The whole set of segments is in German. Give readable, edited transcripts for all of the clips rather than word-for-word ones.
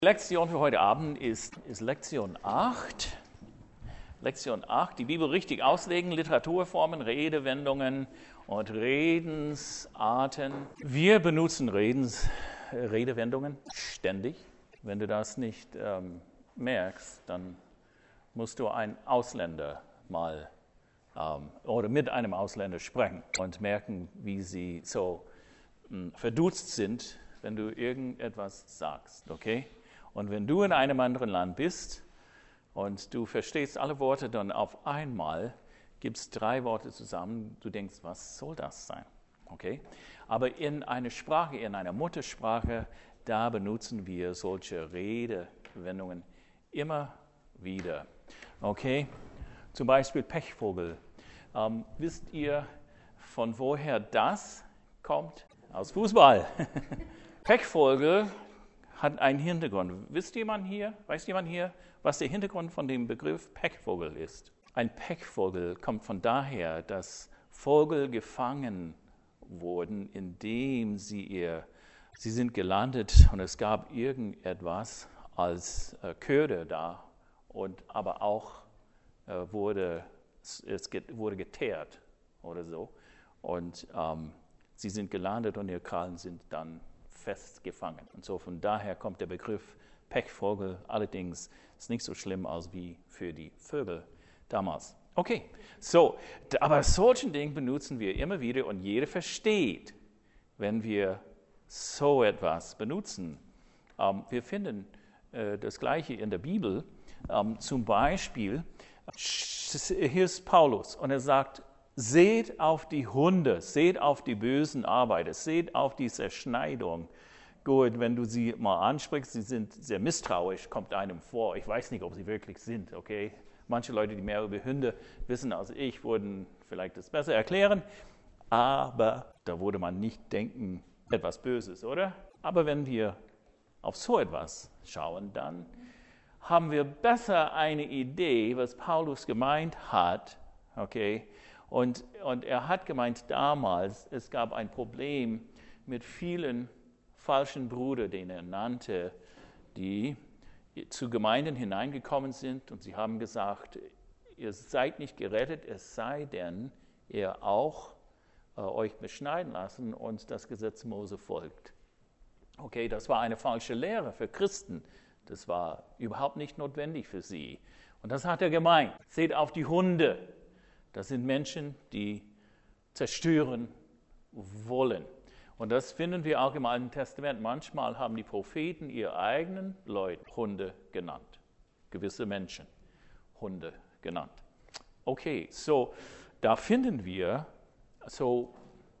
Die Lektion für heute Abend ist Lektion 8. Lektion 8, die Bibel richtig auslegen, Literaturformen, Redewendungen und Redensarten. Wir benutzen Redewendungen ständig. Wenn du das nicht merkst, dann musst du einen Ausländer mal oder mit einem Ausländer sprechen und merken, wie sie so verdutzt sind, wenn du irgendetwas sagst, okay? Und wenn du in einem anderen Land bist und du verstehst alle Worte dann auf einmal, gibst 3 Worte zusammen, du denkst, was soll das sein? Okay? Aber in einer Sprache, in einer Muttersprache, da benutzen wir solche Redewendungen immer wieder. Okay? Zum Beispiel Pechvogel. Wisst ihr, von woher das kommt? Aus Fußball. Pechvogel hat einen Hintergrund. Weiß jemand hier, was der Hintergrund von dem Begriff Pechvogel ist? Ein Pechvogel kommt von daher, dass Vögel gefangen wurden, indem sie sind gelandet und es gab irgendetwas als Köder da, aber auch wurde geteert oder so. Und sie sind gelandet und ihre Krallen sind dann festgefangen. Und so von daher kommt der Begriff Pechvogel. Allerdings ist es nicht so schlimm als wie für die Vögel damals. Okay, aber solchen Dingen benutzen wir immer wieder und jeder versteht, wenn wir so etwas benutzen. Wir finden das Gleiche in der Bibel. Zum Beispiel, hier ist Paulus und er sagt, seht auf die Hunde, seht auf die bösen Arbeiter, seht auf die Zerschneidung. Gut, wenn du sie mal ansprichst, sie sind sehr misstrauisch, kommt einem vor. Ich weiß nicht, ob sie wirklich sind, okay? Manche Leute, die mehr über Hunde wissen als ich, würden vielleicht das besser erklären. Aber da würde man nicht denken, etwas Böses, oder? Aber wenn wir auf so etwas schauen, dann haben wir besser eine Idee, was Paulus gemeint hat, okay? Und er hat gemeint damals, es gab ein Problem mit vielen falschen Brüdern, den er nannte, die zu Gemeinden hineingekommen sind und sie haben gesagt, ihr seid nicht gerettet, es sei denn, ihr auch euch beschneiden lassen und das Gesetz Mose folgt. Okay, das war eine falsche Lehre für Christen. Das war überhaupt nicht notwendig für sie. Und das hat er gemeint. Seht auf die Hunde. Das sind Menschen, die zerstören wollen. Und das finden wir auch im Alten Testament. Manchmal haben die Propheten ihre eigenen Leute Hunde genannt. Gewisse Menschen Hunde genannt. Okay, so da finden wir so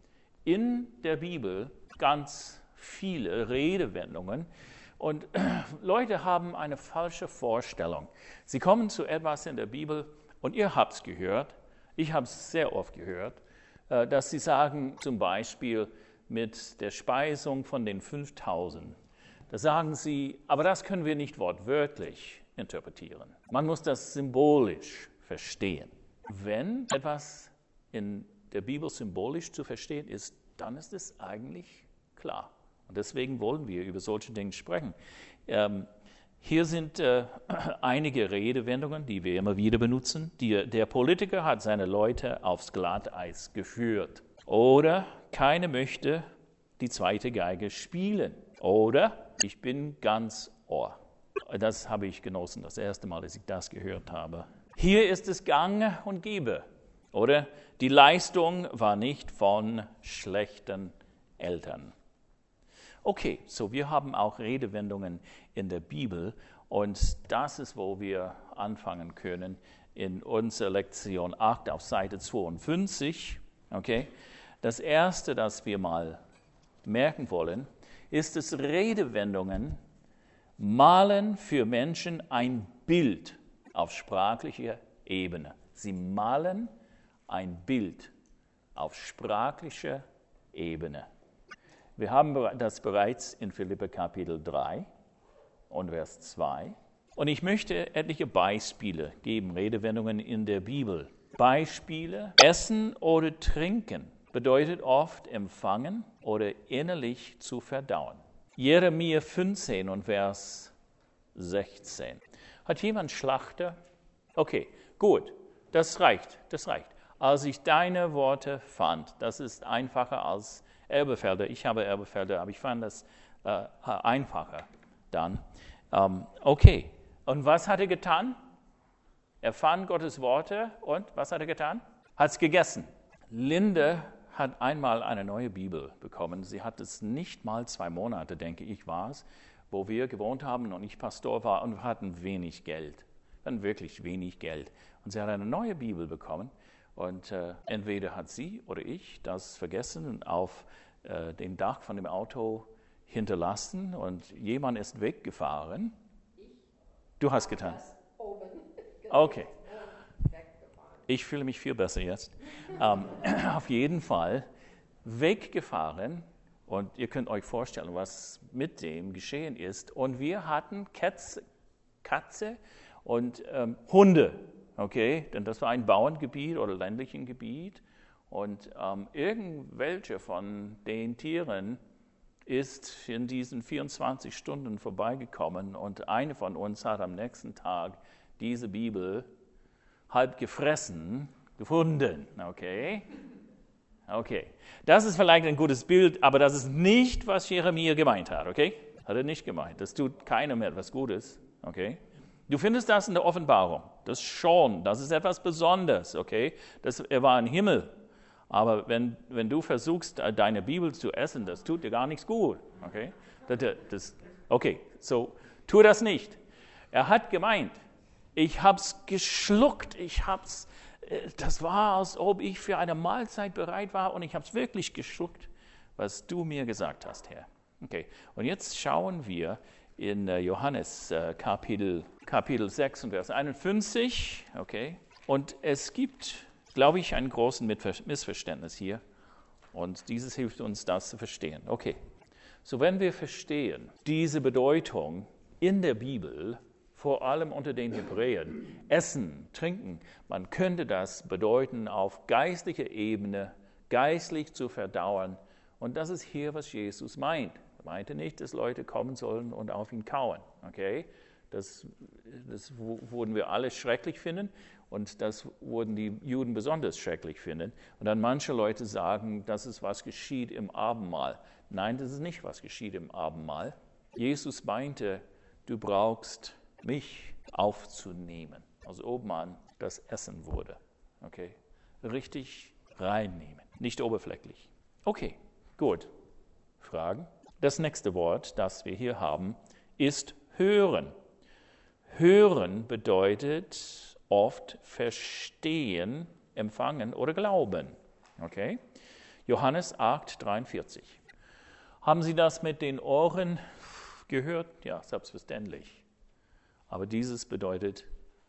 in der Bibel ganz viele Redewendungen. Und Leute haben eine falsche Vorstellung. Sie kommen zu etwas in der Bibel und ihr habt es gehört. Ich habe es sehr oft gehört, dass sie sagen, zum Beispiel mit der Speisung von den 5000, da sagen sie, aber das können wir nicht wortwörtlich interpretieren. Man muss das symbolisch verstehen. Wenn etwas in der Bibel symbolisch zu verstehen ist, dann ist es eigentlich klar. Und deswegen wollen wir über solche Dinge sprechen. Hier sind einige Redewendungen, die wir immer wieder benutzen. Der Politiker hat seine Leute aufs Glatteis geführt. Oder keiner möchte die zweite Geige spielen. Oder ich bin ganz Ohr. Das habe ich genossen, das erste Mal, dass ich das gehört habe. Hier ist es gang und gäbe. Oder die Leistung war nicht von schlechten Eltern. Okay, so wir haben auch Redewendungen in der Bibel und das ist, wo wir anfangen können in unserer Lektion 8 auf Seite 52. Okay, das erste, das wir mal merken wollen, ist, dass Redewendungen malen für Menschen ein Bild auf sprachlicher Ebene. Sie malen ein Bild auf sprachlicher Ebene. Wir haben das bereits in Philipper Kapitel 3 und Vers 2. Und ich möchte etliche Beispiele geben, Redewendungen in der Bibel. Beispiele: Essen oder trinken bedeutet oft empfangen oder innerlich zu verdauen. Jeremia 15 und Vers 16. Hat jemand Schlachter? Okay, gut, das reicht. Als ich deine Worte fand, das ist einfacher als Elberfelder. Ich habe Elberfelder, aber ich fand das einfacher dann. Okay, und was hat er getan? Er fand Gottes Worte und was hat er getan? Hat es gegessen. Linde hat einmal eine neue Bibel bekommen. Sie hat es nicht mal 2 Monate, denke ich, war es, wo wir gewohnt haben und ich Pastor war und wir hatten wenig Geld. Wir hatten wirklich wenig Geld. Und sie hat eine neue Bibel bekommen. Und entweder hat sie oder ich das vergessen und auf dem Dach von dem Auto hinterlassen und jemand ist weggefahren. Du hast getan. Okay. Ich fühle mich viel besser jetzt. Auf jeden Fall weggefahren und ihr könnt euch vorstellen, was mit dem geschehen ist. Und wir hatten Katze und Hunde. Okay, denn das war ein Bauerngebiet oder ländlichen Gebiet und irgendwelche von den Tieren ist in diesen 24 Stunden vorbeigekommen und eine von uns hat am nächsten Tag diese Bibel halb gefressen gefunden. Okay, das ist vielleicht ein gutes Bild, aber das ist nicht, was Jeremia gemeint hat. Okay, hat er nicht gemeint. Das tut keinem etwas Gutes. Okay. Du findest das in der Offenbarung, das ist etwas Besonderes, okay? Er war im Himmel, aber wenn du versuchst, deine Bibel zu essen, das tut dir gar nichts gut, okay? So tu das nicht. Er hat gemeint, ich habe es geschluckt, das war, als ob ich für eine Mahlzeit bereit war und ich habe es wirklich geschluckt, was du mir gesagt hast, Herr. Okay, und jetzt schauen wir in Johannes Kapitel 6 und Vers 51, okay? Und es gibt, glaube ich, einen großen Missverständnis hier und dieses hilft uns, das zu verstehen. Okay, so wenn wir verstehen, diese Bedeutung in der Bibel, vor allem unter den Hebräern, Essen, Trinken, man könnte das bedeuten auf geistlicher Ebene, geistlich zu verdauern und das ist hier, was Jesus meint. Er meinte nicht, dass Leute kommen sollen und auf ihn kauen. Okay? Das würden wir alle schrecklich finden und das würden die Juden besonders schrecklich finden. Und dann manche Leute sagen, das ist, was geschieht im Abendmahl. Nein, das ist nicht, was geschieht im Abendmahl. Jesus meinte, du brauchst mich aufzunehmen. Also ob man das Essen wurde. Okay? Richtig reinnehmen, nicht oberflächlich. Okay, gut. Fragen? Das nächste Wort, das wir hier haben, ist hören. Hören bedeutet oft verstehen, empfangen oder glauben. Okay? Johannes 8,43. Haben Sie das mit den Ohren gehört? Ja, selbstverständlich. Aber dieses bedeutet,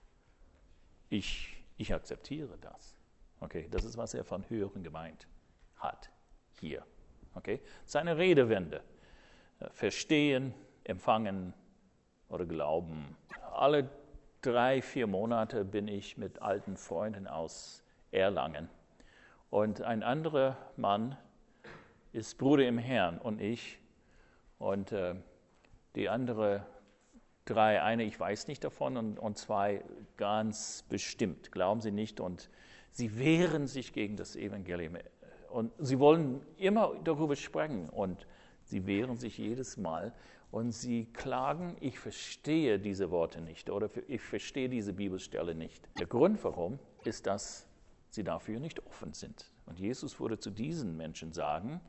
ich akzeptiere das. Okay, das ist, was er von hören gemeint hat hier. Okay, seine Redewende. Verstehen, empfangen oder glauben. Alle 3-4 Monate bin ich mit alten Freunden aus Erlangen. Und ein anderer Mann ist Bruder im Herrn und ich. Und die andere 3, eine ich weiß nicht davon und 2 ganz bestimmt, glauben sie nicht. Und sie wehren sich gegen das Evangelium. Und sie wollen immer darüber sprechen und sie wehren sich jedes Mal und sie klagen, ich verstehe diese Worte nicht oder ich verstehe diese Bibelstelle nicht. Der Grund warum ist, dass sie dafür nicht offen sind. Und Jesus würde zu diesen Menschen sagen,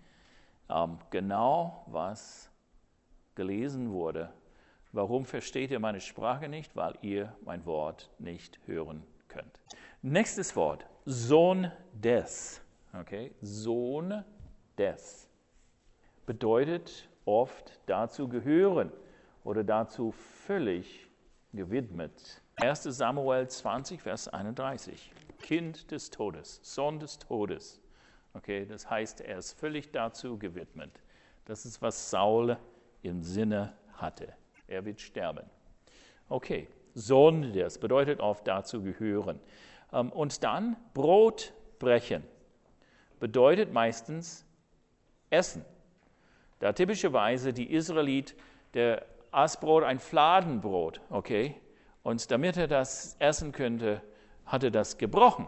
genau was gelesen wurde. Warum versteht ihr meine Sprache nicht? Weil ihr mein Wort nicht hören könnt. Nächstes Wort, Sohn des. Okay, Sohn des bedeutet oft dazu gehören oder dazu völlig gewidmet. 1. Samuel 20, Vers 31. Kind des Todes, Sohn des Todes. Okay, das heißt, er ist völlig dazu gewidmet. Das ist, was Saul im Sinne hatte. Er wird sterben. Okay, Sohn des bedeutet oft dazu gehören. Und dann Brot brechen. Bedeutet meistens Essen. Da typischerweise die Israelit, der aß Brot, ein Fladenbrot, okay? Und damit er das essen könnte, hat er das gebrochen.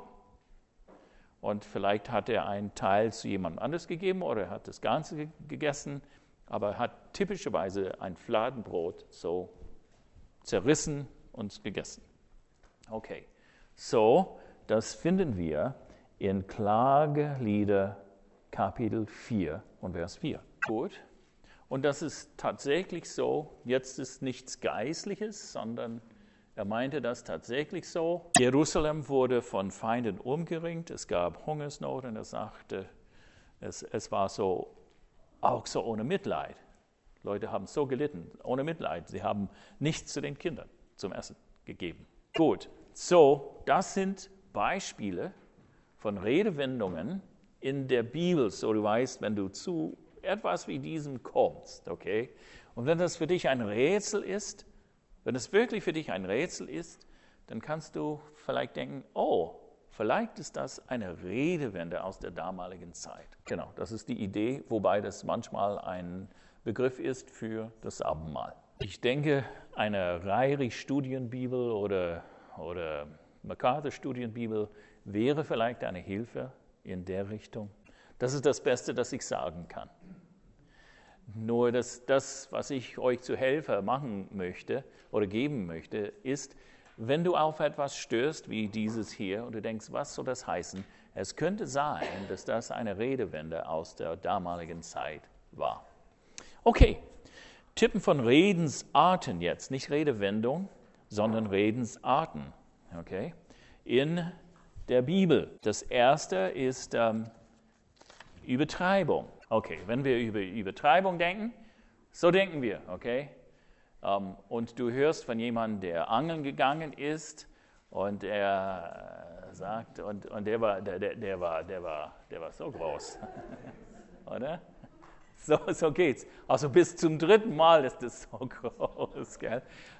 Und vielleicht hat er einen Teil zu jemandem anders gegeben oder er hat das Ganze gegessen, aber er hat typischerweise ein Fladenbrot so zerrissen und gegessen. Okay, so, das finden wir in Klagelieder Kapitel 4 und Vers 4. Gut, und das ist tatsächlich so, jetzt ist nichts Geistliches, sondern er meinte das tatsächlich so. Jerusalem wurde von Feinden umgeringt, es gab Hungersnot und er sagte, es war so, auch so ohne Mitleid. Leute haben so gelitten, ohne Mitleid. Sie haben nichts zu den Kindern zum Essen gegeben. Gut, so, das sind Beispiele von Redewendungen in der Bibel, so du weißt, wenn du zu etwas wie diesem kommst, okay? Und wenn das für dich ein Rätsel ist, wenn es wirklich für dich ein Rätsel ist, dann kannst du vielleicht denken, oh, vielleicht ist das eine Redewende aus der damaligen Zeit. Genau, das ist die Idee, wobei das manchmal ein Begriff ist für das Abendmahl. Ich denke, eine Reirich-Studienbibel oder MacArthur-Studienbibel wäre vielleicht eine Hilfe in der Richtung. Das ist das Beste, das ich sagen kann. Nur das, was ich euch zu Helfer machen möchte oder geben möchte, ist, wenn du auf etwas stößt wie dieses hier und du denkst, was soll das heißen? Es könnte sein, dass das eine Redewende aus der damaligen Zeit war. Okay, Tippen von Redensarten jetzt, nicht Redewendung, sondern Redensarten, okay, in der Bibel. Das erste ist Übertreibung. Okay, wenn wir über Übertreibung denken, so denken wir, okay? Und du hörst von jemandem, der angeln gegangen ist und er sagt, und der war so groß, oder? So geht's. Also bis zum 3. Mal ist das so groß, gell?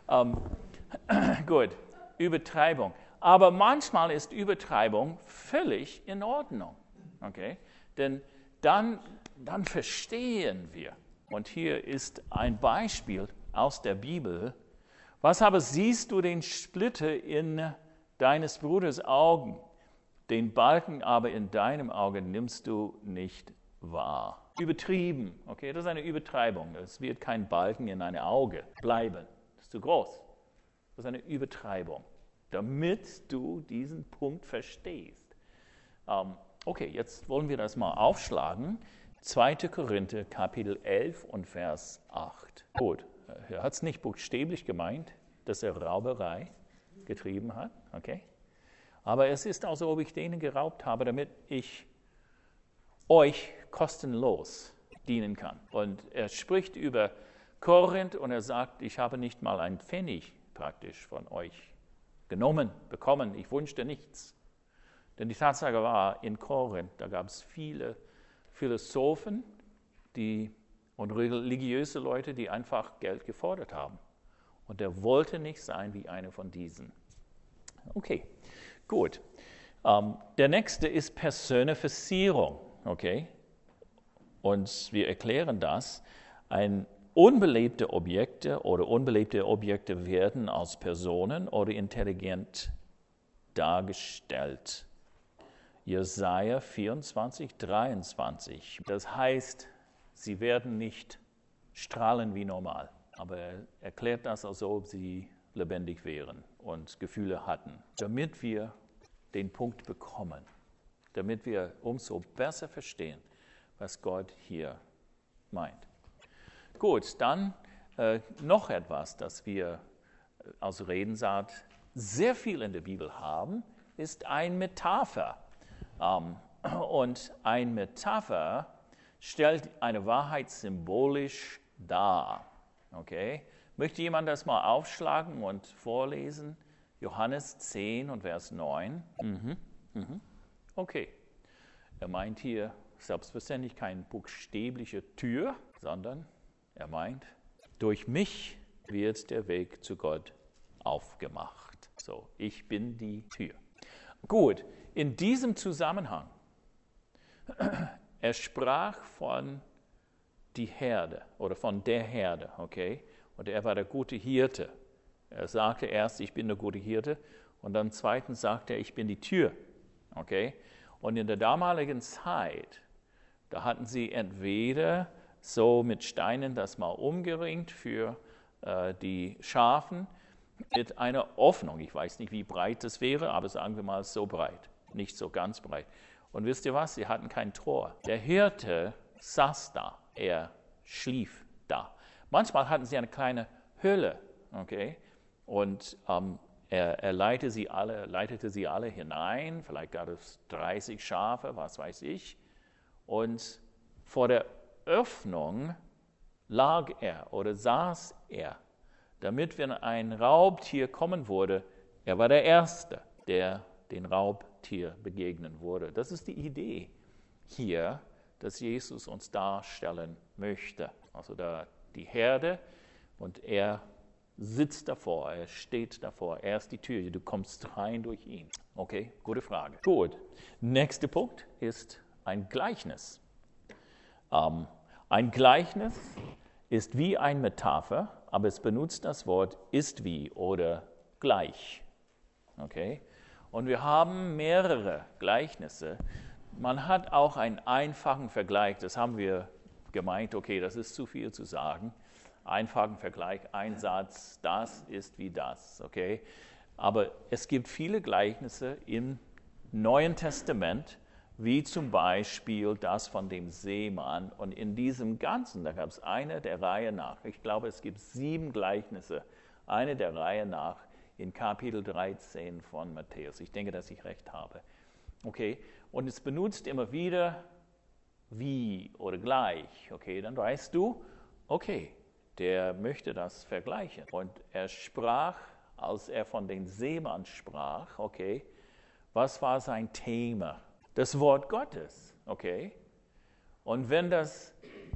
Gut, Übertreibung. Aber manchmal ist Übertreibung völlig in Ordnung, okay? Denn dann verstehen wir. Und hier ist ein Beispiel aus der Bibel. Was aber siehst du den Splitter in deines Bruders Augen, den Balken aber in deinem Auge nimmst du nicht wahr? Übertrieben, okay, das ist eine Übertreibung. Es wird kein Balken in einem Auge bleiben. Das ist zu groß. Das ist eine Übertreibung, damit du diesen Punkt verstehst. Okay, jetzt wollen wir das mal aufschlagen. 2. Korinther, Kapitel 11 und Vers 8. Gut, er hat es nicht buchstäblich gemeint, dass er Rauberei getrieben hat, okay? Aber es ist auch so, ob ich denen geraubt habe, damit ich euch kostenlos dienen kann. Und er spricht über Korinth und er sagt, ich habe nicht mal einen Pfennig praktisch von euch bekommen, ich wünschte nichts. Denn die Tatsache war, in Korinth, da gab es viele Philosophen und religiöse Leute, die einfach Geld gefordert haben. Und er wollte nicht sein wie einer von diesen. Okay, gut. Der nächste ist Personifizierung. Okay? Und wir erklären das. Unbelebte Objekte werden als Personen oder intelligent dargestellt. Jesaja 24, 23. Das heißt, sie werden nicht strahlen wie normal. Aber er erklärt das, als ob sie lebendig wären und Gefühle hatten. Damit wir den Punkt bekommen. Damit wir umso besser verstehen, was Gott hier meint. Gut, dann noch etwas, das wir als Redensart sehr viel in der Bibel haben, ist ein Metapher. Und ein Metapher stellt eine Wahrheit symbolisch dar. Okay? Möchte jemand das mal aufschlagen und vorlesen? Johannes 10 und Vers 9. Okay. Er meint hier selbstverständlich keine buchstäbliche Tür, sondern er meint, durch mich wird der Weg zu Gott aufgemacht. So, ich bin die Tür. Gut, in diesem Zusammenhang, er sprach von die Herde oder von der Herde, okay? Und er war der gute Hirte. Er sagte erst, ich bin der gute Hirte. Und dann zweitens sagte er, ich bin die Tür. Okay? Und in der damaligen Zeit, da hatten sie entweder so mit Steinen das mal umgeringt für die Schafen mit einer Öffnung. Ich weiß nicht, wie breit das wäre, aber sagen wir mal so breit, nicht so ganz breit. Und wisst ihr was? Sie hatten kein Tor. Der Hirte saß da, er schlief da. Manchmal hatten sie eine kleine Höhle, okay? Und er leitete sie alle hinein, vielleicht gab es 30 Schafe, was weiß ich. Und vor der Öffnung lag er oder saß er, damit, wenn ein Raubtier kommen würde, er war der Erste, der den Raubtier begegnen würde. Das ist die Idee hier, dass Jesus uns darstellen möchte. Also da die Herde und er sitzt davor, er steht davor, er ist die Tür, du kommst rein durch ihn. Okay, gute Frage. Gut, nächster Punkt ist ein Gleichnis. Ein Gleichnis ist wie eine Metapher, aber es benutzt das Wort ist wie oder gleich. Okay? Und wir haben mehrere Gleichnisse. Man hat auch einen einfachen Vergleich, das haben wir gemeint, okay, das ist zu viel zu sagen. Einfachen Vergleich, ein Satz, das ist wie das, okay? Aber es gibt viele Gleichnisse im Neuen Testament, wie zum Beispiel das von dem Seemann. Und in diesem Ganzen, da gab es eine der Reihe nach. Ich glaube, es gibt 7 Gleichnisse, eine der Reihe nach in Kapitel 13 von Matthäus. Ich denke, dass ich recht habe. Okay, und es benutzt immer wieder wie oder gleich. Okay, dann weißt du, okay, der möchte das vergleichen. Und er sprach, als er von dem Seemann sprach, okay, was war sein Thema? Das Wort Gottes, okay? Und wenn das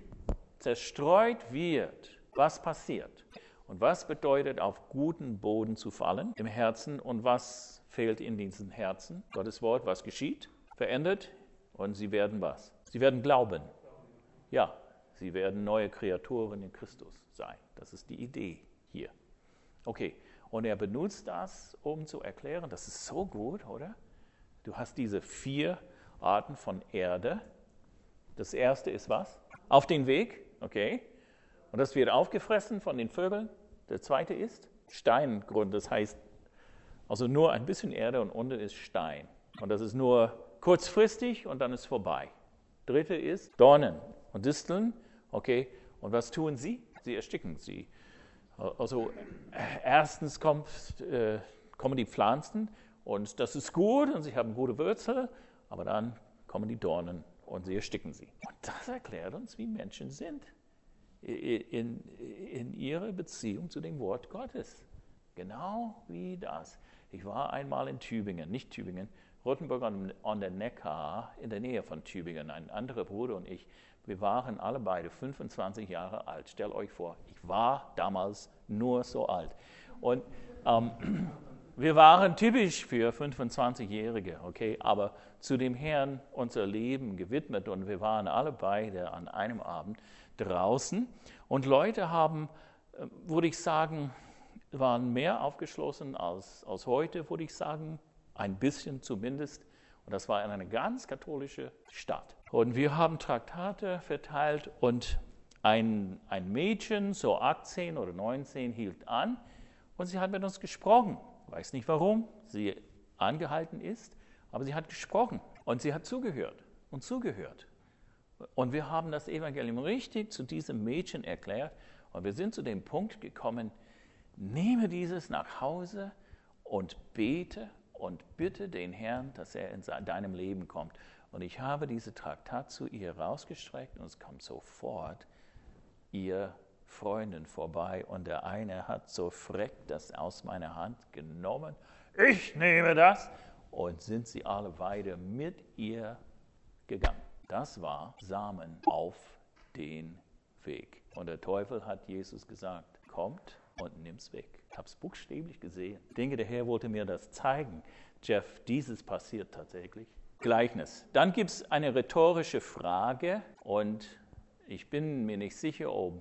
zerstreut wird, was passiert? Und was bedeutet, auf guten Boden zu fallen im Herzen? Und was fehlt in diesen Herzen? Gottes Wort, was geschieht? Verändert und sie werden was? Sie werden glauben. Ja, sie werden neue Kreaturen in Christus sein. Das ist die Idee hier. Okay, und er benutzt das, um zu erklären, das ist so gut, oder? Du hast diese 4 Arten von Erde. Das erste ist was? Auf den Weg, okay. Und das wird aufgefressen von den Vögeln. Der zweite ist Steingrund, das heißt also nur ein bisschen Erde und unten ist Stein. Und das ist nur kurzfristig und dann ist vorbei. Dritte ist Dornen und Disteln, okay. Und was tun sie? Sie ersticken sie. Also erstens kommen die Pflanzen und das ist gut und sie haben gute Wurzel, aber dann kommen die Dornen und sie ersticken sie. Und das erklärt uns, wie Menschen sind in ihrer Beziehung zu dem Wort Gottes. Genau wie das. Ich war einmal in Tübingen, nicht Tübingen, Rottenburg an der Neckar, in der Nähe von Tübingen. Ein anderer Bruder und ich, wir waren alle beide 25 Jahre alt. Stellt euch vor, ich war damals nur so alt. Und wir waren typisch für 25-Jährige, okay, aber zu dem Herrn unser Leben gewidmet und wir waren alle beide an einem Abend draußen und Leute haben, würde ich sagen, waren mehr aufgeschlossen als heute, würde ich sagen, ein bisschen zumindest. Und das war in einer ganz katholischen Stadt. Und wir haben Traktate verteilt und ein Mädchen, so 18 oder 19, hielt an und sie hat mit uns gesprochen. Ich weiß nicht, warum sie angehalten ist, aber sie hat gesprochen und sie hat zugehört und zugehört. Und wir haben das Evangelium richtig zu diesem Mädchen erklärt und wir sind zu dem Punkt gekommen, nehme dieses nach Hause und bete und bitte den Herrn, dass er in deinem Leben kommt. Und ich habe diese Traktat zu ihr rausgestreckt und es kommt sofort ihr Freundin vorbei und der eine hat so frech das aus meiner Hand genommen. Ich nehme das und sind sie alle beide mit ihr gegangen. Das war Samen auf den Weg. Und der Teufel hat Jesus gesagt, kommt und nimm's weg. Ich habe es buchstäblich gesehen. Ich denke, der Herr wollte mir das zeigen. Jeff, dieses passiert tatsächlich. Gleichnis. Dann gibt es eine rhetorische Frage und ich bin mir nicht sicher, ob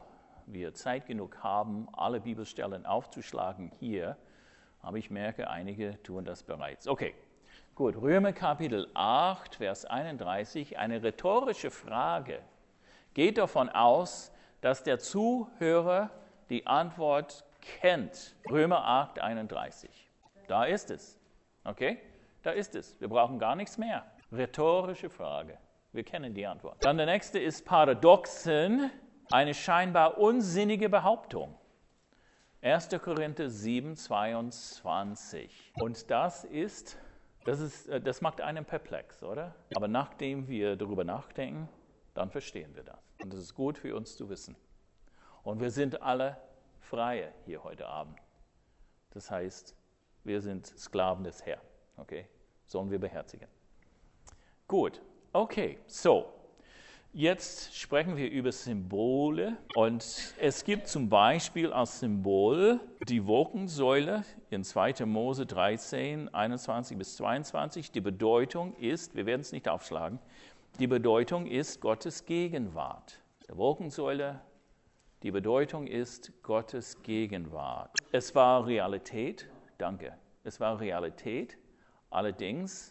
wir Zeit genug haben, alle Bibelstellen aufzuschlagen hier. Aber ich merke, einige tun das bereits. Okay, gut. Römer Kapitel 8, Vers 31, eine rhetorische Frage. Geht davon aus, dass der Zuhörer die Antwort kennt. Römer 8, 31. Da ist es. Okay, da ist es. Wir brauchen gar nichts mehr. Rhetorische Frage. Wir kennen die Antwort. Dann der nächste ist Paradoxen, eine scheinbar unsinnige Behauptung. 1. Korinther 7, 22. Und das macht einen perplex, oder? Aber nachdem wir darüber nachdenken, dann verstehen wir das. Und das ist gut für uns zu wissen. Und wir sind alle Freie hier heute Abend. Das heißt, wir sind Sklaven des Herrn. Okay? Sollen wir beherzigen. Gut, okay, so. Jetzt sprechen wir über Symbole und es gibt zum Beispiel als Symbol die Wolkensäule in 2. Mose 13, 21 bis 22. Die Bedeutung ist, wir werden es nicht aufschlagen, die Bedeutung ist Gottes Gegenwart. Die Wolkensäule, die Bedeutung ist Gottes Gegenwart. Es war Realität, danke, es war Realität, allerdings,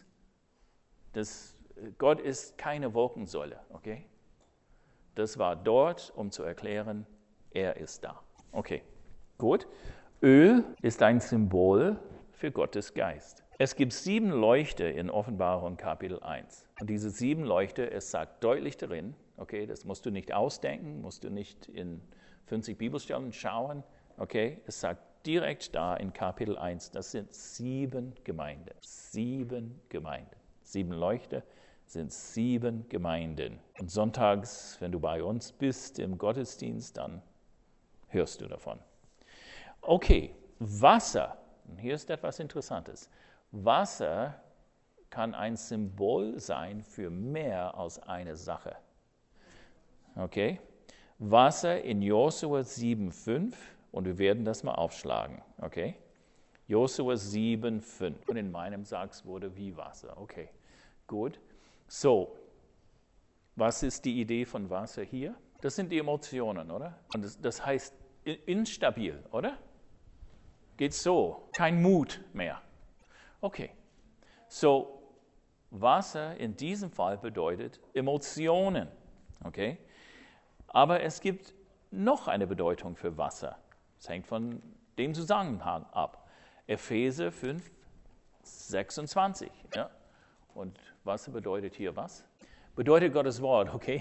Gott ist keine Wolkensäule, okay? Das war dort, um zu erklären, er ist da. Okay, gut. Öl ist ein Symbol für Gottes Geist. Es gibt 7 Leuchter in Offenbarung Kapitel 1. Und diese 7 Leuchter, es sagt deutlich darin, okay, das musst du nicht ausdenken, musst du nicht in 50 Bibelstellen schauen, okay, es sagt direkt da in Kapitel 1, das sind 7 Gemeinden. 7 Gemeinden. 7 Leuchter sind 7 Gemeinden. Und sonntags, wenn du bei uns bist im Gottesdienst, dann hörst du davon. Okay, Wasser. Und hier ist etwas Interessantes. Wasser kann ein Symbol sein für mehr als eine Sache. Okay? Wasser in Josua 7,5 und wir werden das mal aufschlagen. Okay? Josua 7,5. Und in meinem Sachs wurde wie Wasser. Okay, gut. So, was ist die Idee von Wasser hier? Das sind die Emotionen, oder? Und das heißt instabil, oder? Geht so, kein Mut mehr. Okay, so Wasser in diesem Fall bedeutet Emotionen, okay? Aber es gibt noch eine Bedeutung für Wasser. Es hängt von dem Zusammenhang ab. Epheser 5, 26, ja? Und Wasser bedeutet hier was? Bedeutet Gottes Wort, okay?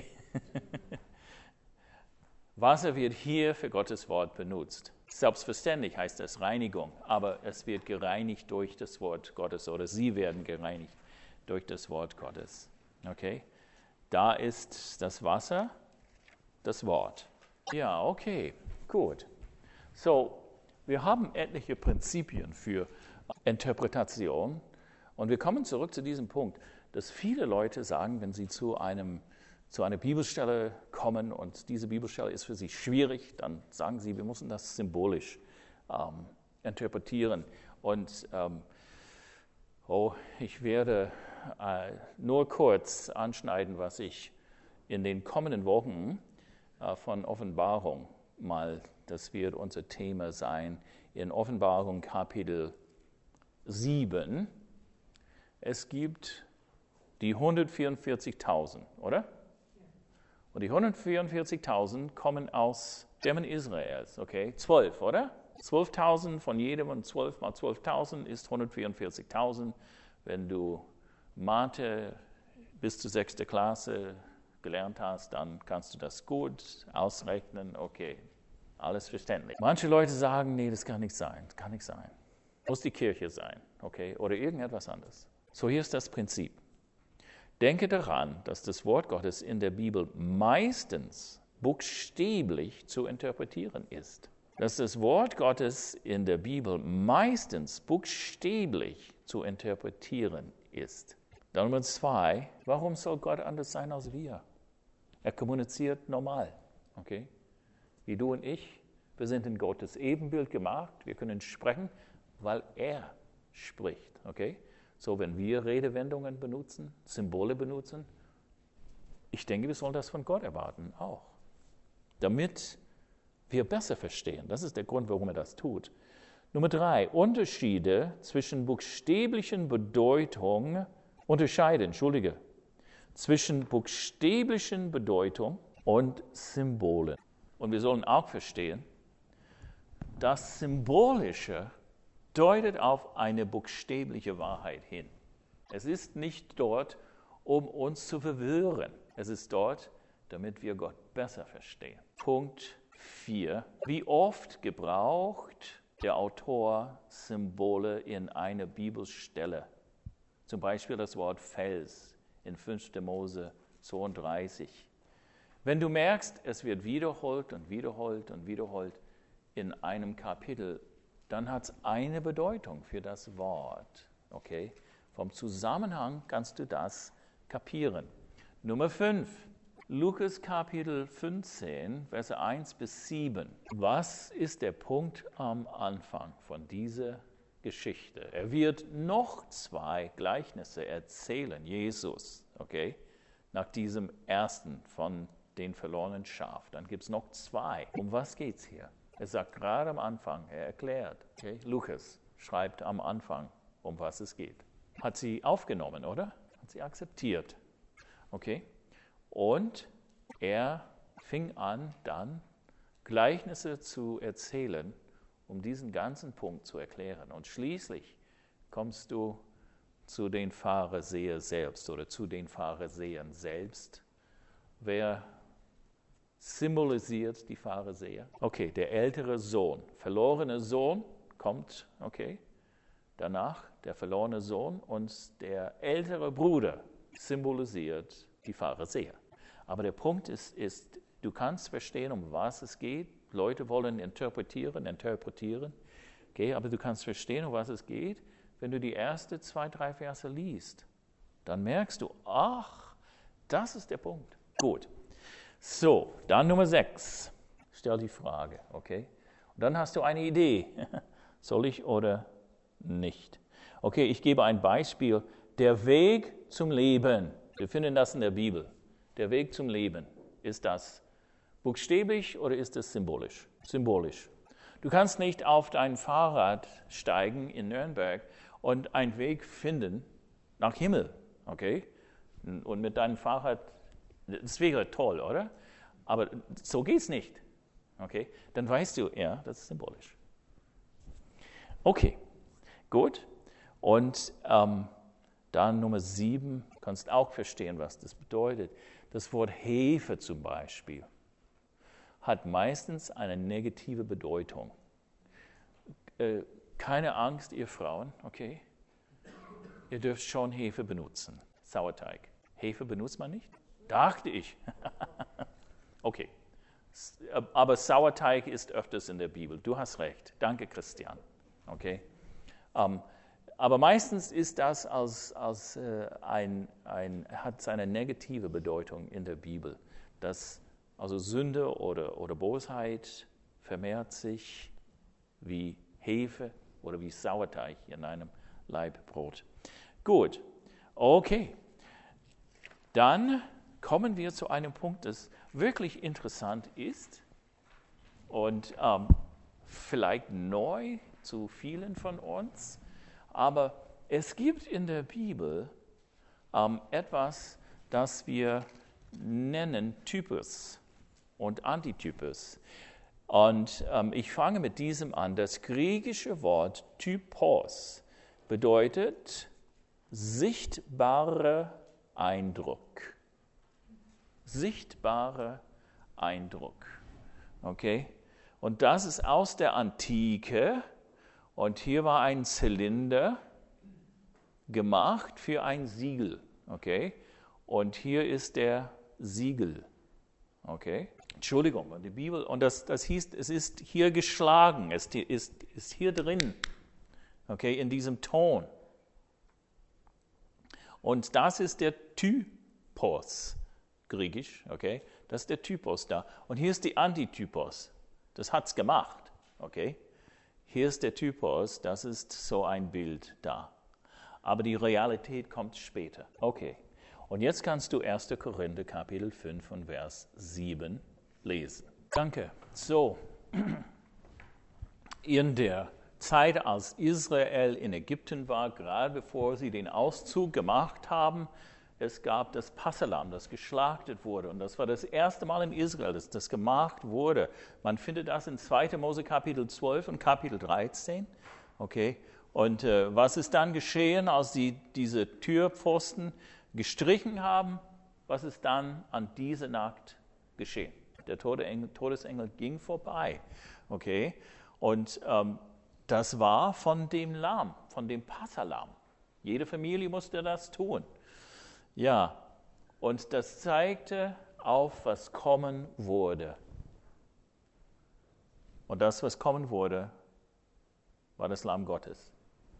Wasser wird hier für Gottes Wort benutzt. Selbstverständlich heißt das Reinigung, aber es wird gereinigt durch das Wort Gottes oder sie werden gereinigt durch das Wort Gottes. Okay? Da ist das Wasser, das Wort. Ja, okay, gut. So, wir haben etliche Prinzipien für Interpretation. Und wir kommen zurück zu diesem Punkt, dass viele Leute sagen, wenn sie zu einer Bibelstelle kommen und diese Bibelstelle ist für sie schwierig, dann sagen sie, wir müssen das symbolisch interpretieren. Und ich werde nur kurz anschneiden, was ich in den kommenden Wochen von Offenbarung das wird unser Thema sein, in Offenbarung Kapitel 7. Es gibt die 144.000, oder? Und die 144.000 kommen aus Stämmen Israels, okay? 12, oder? 12.000 von jedem und 12 mal 12.000 ist 144.000. Wenn du Mathe bis zur 6. Klasse gelernt hast, dann kannst du das gut ausrechnen, okay, alles verständlich. Manche Leute sagen, nee, das kann nicht sein, das kann nicht sein. Muss die Kirche sein, okay, oder irgendetwas anderes. So, hier ist das Prinzip. Denke daran, dass das Wort Gottes in der Bibel meistens buchstäblich zu interpretieren ist. Dass das Wort Gottes in der Bibel meistens buchstäblich zu interpretieren ist. Dann Nummer 2, warum soll Gott anders sein als wir? Er kommuniziert normal, okay? Wie du und ich, wir sind in Gottes Ebenbild gemacht, wir können sprechen, weil er spricht, okay? So, wenn wir Redewendungen benutzen, Symbole benutzen, ich denke, wir sollen das von Gott erwarten auch. Damit wir besser verstehen. Das ist der Grund, warum er das tut. Nummer 3, Unterscheiden zwischen buchstäblichen Bedeutung und Symbolen. Und wir sollen auch verstehen, das Symbolische deutet auf eine buchstäbliche Wahrheit hin. Es ist nicht dort, um uns zu verwirren. Es ist dort, damit wir Gott besser verstehen. Punkt 4. Wie oft gebraucht der Autor Symbole in einer Bibelstelle? Zum Beispiel das Wort Fels in 5. Mose 32. Wenn du merkst, es wird wiederholt und wiederholt und wiederholt in einem Kapitel, dann hat es eine Bedeutung für das Wort. Okay? Vom Zusammenhang kannst du das kapieren. Nummer 5. Lukas Kapitel 15, Verse 1 bis 7. Was ist der Punkt am Anfang von dieser Geschichte? Er wird noch 2 Gleichnisse erzählen, Jesus, okay? Nach diesem ersten von den verlorenen Schaf. Dann gibt es noch 2. Um was geht es hier? Er sagt gerade am Anfang, er erklärt. Okay? Lukas schreibt am Anfang, um was es geht. Hat sie aufgenommen, oder? Hat sie akzeptiert. Okay? Und er fing an, dann Gleichnisse zu erzählen, um diesen ganzen Punkt zu erklären. Und schließlich kommst du zu den Pharisäern selbst oder zu den Pharisäern selbst. Wer symbolisiert die Pharisäer? Okay, der ältere Sohn. Verlorene Sohn kommt, okay. Danach der verlorene Sohn und der ältere Bruder symbolisiert die Pharisäer. Aber der Punkt ist, du kannst verstehen, um was es geht. Leute wollen interpretieren. Okay, aber du kannst verstehen, um was es geht, wenn du die ersten 2, 3 Verse liest. Dann merkst du, ach, das ist der Punkt. Gut. So, dann Nummer 6. Stell die Frage, okay? Und dann hast du eine Idee. Soll ich oder nicht? Okay, ich gebe ein Beispiel. Der Weg zum Leben. Wir finden das in der Bibel. Der Weg zum Leben. Ist das buchstäblich oder ist es symbolisch? Symbolisch. Du kannst nicht auf dein Fahrrad steigen in Nürnberg und einen Weg finden nach Himmel, okay? Und mit deinem Fahrrad, das wäre toll, oder? Aber so geht es nicht, okay? Dann weißt du, ja, das ist symbolisch. Okay, gut. Und dann Nummer 7, kannst auch verstehen, was das bedeutet. Das Wort Hefe zum Beispiel hat meistens eine negative Bedeutung. Keine Angst, ihr Frauen, okay? Ihr dürft schon Hefe benutzen, Sauerteig. Hefe benutzt man nicht? Dachte ich. Okay. Aber Sauerteig ist öfters in der Bibel. Du hast recht. Danke, Christian. Okay. Aber meistens ist das hat eine negative Bedeutung in der Bibel. Dass also Sünde oder Bosheit vermehrt sich wie Hefe oder wie Sauerteig in einem Laib Brot. Gut, okay. Dann kommen wir zu einem Punkt, das wirklich interessant ist und vielleicht neu zu vielen von uns. Aber es gibt in der Bibel etwas, das wir nennen Typus und Antitypus. Und ich fange mit diesem an. Das griechische Wort Typos bedeutet sichtbarer Eindruck. Sichtbarer Eindruck. Okay? Und das ist aus der Antike. Und hier war ein Zylinder gemacht für ein Siegel. Okay? Und hier ist der Siegel. Okay? Entschuldigung, und die Bibel, und das hieß, es ist hier geschlagen, es ist hier drin. Okay? In diesem Ton. Und das ist der Typos, griechisch. Okay? Das ist der Typos da. Und hier ist die Antitypos. Das hat's gemacht. Okay? Hier ist der Typos, das ist so ein Bild da. Aber die Realität kommt später. Okay, und jetzt kannst du 1. Korinther Kapitel 5 und Vers 7 lesen. Danke. So, in der Zeit, als Israel in Ägypten war, gerade bevor sie den Auszug gemacht haben, es gab das Passalam, das geschlachtet wurde. Und das war das erste Mal in Israel, dass das gemacht wurde. Man findet das in 2. Mose Kapitel 12 und Kapitel 13. Okay. Und was ist dann geschehen, als sie diese Türpfosten gestrichen haben? Was ist dann an dieser Nacht geschehen? Der Todesengel ging vorbei. Okay. Und das war von dem Lamm, von dem Passalam. Jede Familie musste das tun. Ja, und das zeigte auf, was kommen wurde. Und das, was kommen wurde, war das Lamm Gottes,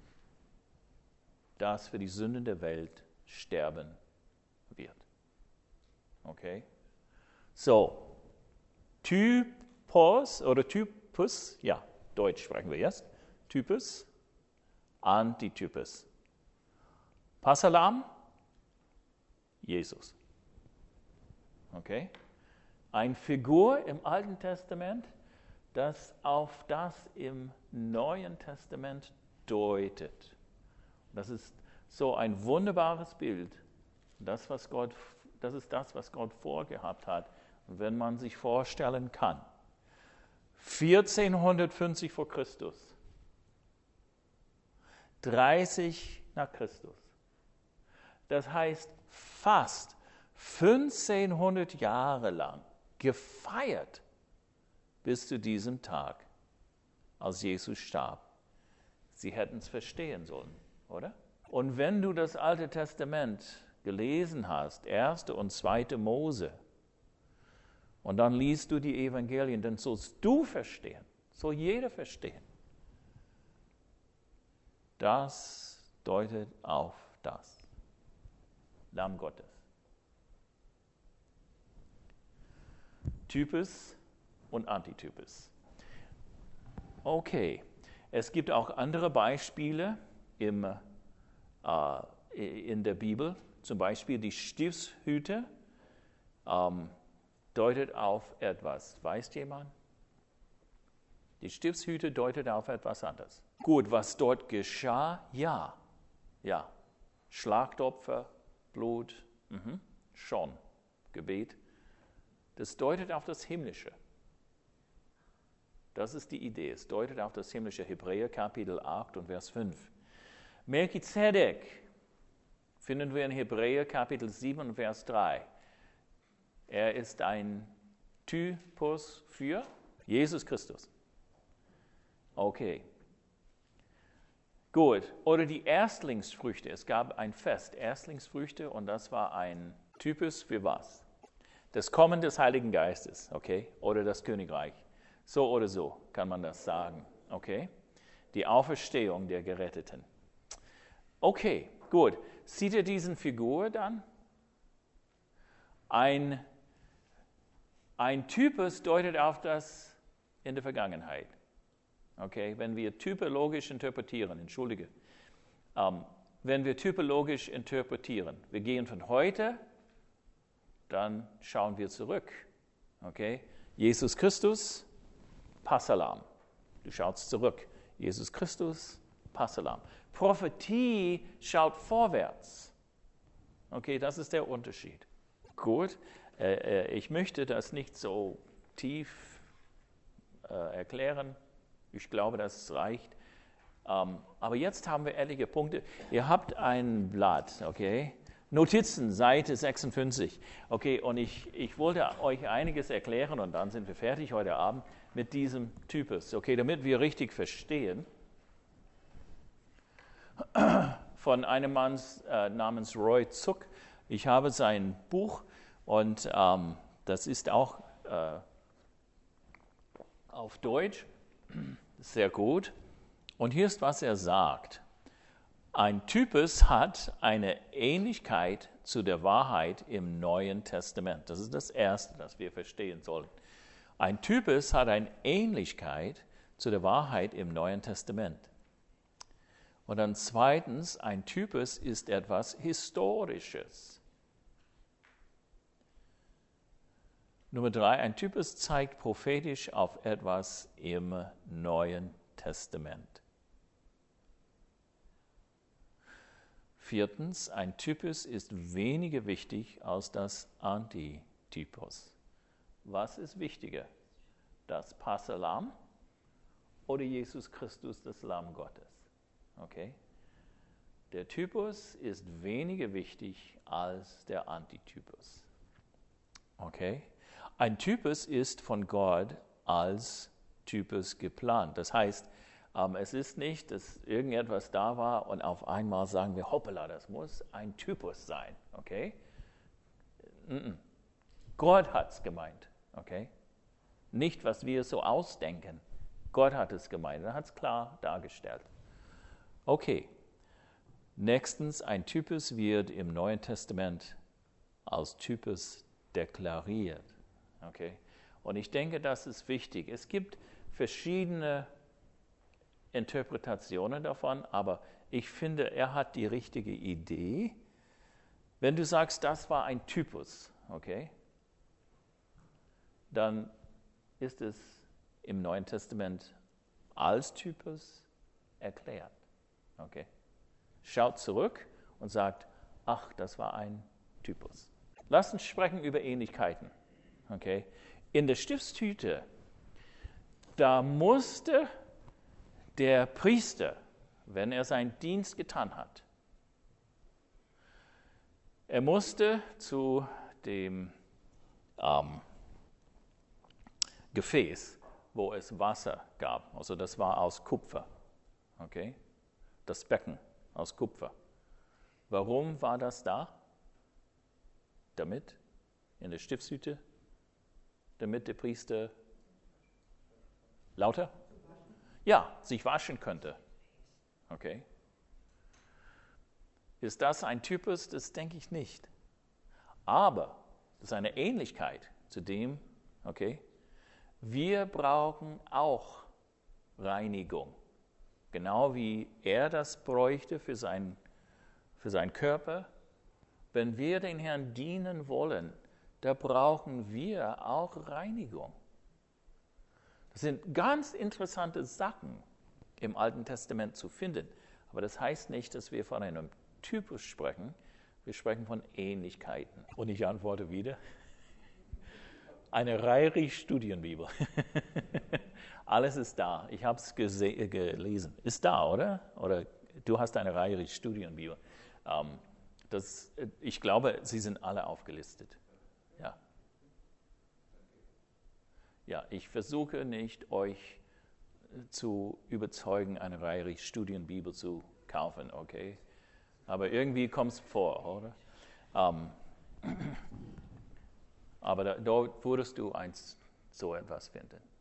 das für die Sünden der Welt sterben wird. Okay? So, Typos oder Typus, ja, Deutsch sprechen wir jetzt. Typus, Antitypus. Passalam, Jesus. Okay? Eine Figur im Alten Testament, das auf das im Neuen Testament deutet. Das ist so ein wunderbares Bild. Das ist das, was Gott vorgehabt hat, wenn man sich vorstellen kann. 1450 vor Christus. 30 nach Christus. Das heißt, fast 1500 Jahre lang gefeiert bis zu diesem Tag, als Jesus starb. Sie hätten es verstehen sollen, oder? Und wenn du das Alte Testament gelesen hast, 1. und 2. Mose, und dann liest du die Evangelien, dann sollst du verstehen, soll jeder verstehen. Das deutet auf das Lamm Gottes. Typus und Antitypus. Okay, es gibt auch andere Beispiele in der Bibel. Zum Beispiel die Stiftshüte deutet auf etwas. Weiß jemand? Die Stiftshüte deutet auf etwas anderes. Gut, was dort geschah? Ja. Schlachtopfer, Blut, schon. Gebet. Das deutet auf das Himmlische. Das ist die Idee. Es deutet auf das Himmlische. Hebräer Kapitel 8 und Vers 5. Melchizedek finden wir in Hebräer Kapitel 7 und Vers 3. Er ist ein Typus für Jesus Christus. Okay. Gut. Oder die Erstlingsfrüchte. Es gab ein Fest, Erstlingsfrüchte, und das war ein Typus für was? Das Kommen des Heiligen Geistes, okay? Oder das Königreich. So oder so kann man das sagen, okay? Die Auferstehung der Geretteten. Okay, gut. Seht ihr diesen Figur dann? Ein Typus deutet auf das in der Vergangenheit. Okay, wenn wir typologisch interpretieren, wenn wir typologisch interpretieren, wir gehen von heute, dann schauen wir zurück. Okay, Jesus Christus, Passalam. Du schaust zurück. Jesus Christus, Passalam. Prophetie schaut vorwärts. Okay, das ist der Unterschied. Gut, ich möchte das nicht so tief erklären. Ich glaube, das reicht. Aber jetzt haben wir etliche Punkte. Ihr habt ein Blatt, okay? Notizen, Seite 56. Okay, und ich wollte euch einiges erklären und dann sind wir fertig heute Abend mit diesem Typus. Okay, damit wir richtig verstehen. Von einem Mann namens Roy Zuck. Ich habe sein Buch und das ist auch auf Deutsch. Sehr gut. Und hier ist, was er sagt. Ein Typus hat eine Ähnlichkeit zu der Wahrheit im Neuen Testament. Das ist das Erste, das wir verstehen sollen. Ein Typus hat eine Ähnlichkeit zu der Wahrheit im Neuen Testament. Und dann zweitens, ein Typus ist etwas Historisches. Nummer 3, ein Typus zeigt prophetisch auf etwas im Neuen Testament. 4, ein Typus ist weniger wichtig als das Antitypus. Was ist wichtiger? Das Passalam oder Jesus Christus, das Lamm Gottes? Okay? Der Typus ist weniger wichtig als der Antitypus. Okay? Ein Typus ist von Gott als Typus geplant. Das heißt, es ist nicht, dass irgendetwas da war und auf einmal sagen wir, hoppala, das muss ein Typus sein. Okay? Gott hat es gemeint. Okay? Nicht, was wir so ausdenken. Gott hat es gemeint. Er hat es klar dargestellt. Okay. Nächstens, ein Typus wird im Neuen Testament als Typus deklariert. Okay? Und ich denke, das ist wichtig. Es gibt verschiedene Interpretationen davon, aber ich finde, er hat die richtige Idee. Wenn du sagst, das war ein Typus, okay, dann ist es im Neuen Testament als Typus erklärt. Okay? Schaut zurück und sagt, ach, das war ein Typus. Lass uns sprechen über Ähnlichkeiten. Okay? In der Stiftstüte, da musste der Priester, wenn er seinen Dienst getan hat, er musste zu dem Gefäß, wo es Wasser gab, also das war aus Kupfer, okay? Das Becken aus Kupfer. Warum war das da? Damit, in der Stiftshütte, damit der Priester lauter? Ja, sich waschen könnte. Okay. Ist das ein Typus? Das denke ich nicht. Aber das ist eine Ähnlichkeit zu dem, okay, wir brauchen auch Reinigung. Genau wie er das bräuchte für seinen Körper. Wenn wir den Herrn dienen wollen, da brauchen wir auch Reinigung. Das sind ganz interessante Sachen im Alten Testament zu finden. Aber das heißt nicht, dass wir von einem Typus sprechen. Wir sprechen von Ähnlichkeiten. Und ich antworte wieder. Eine Reirich-Studienbibel. Alles ist da. Ich habe es gelesen. Ist da, oder? Oder du hast eine Reirich-Studienbibel. Ich glaube, sie sind alle aufgelistet. Ja. Ja, ich versuche nicht, euch zu überzeugen, eine Reirich-Studienbibel zu kaufen, okay? Aber irgendwie kommt es vor, oder? Aber dort würdest du so etwas finden.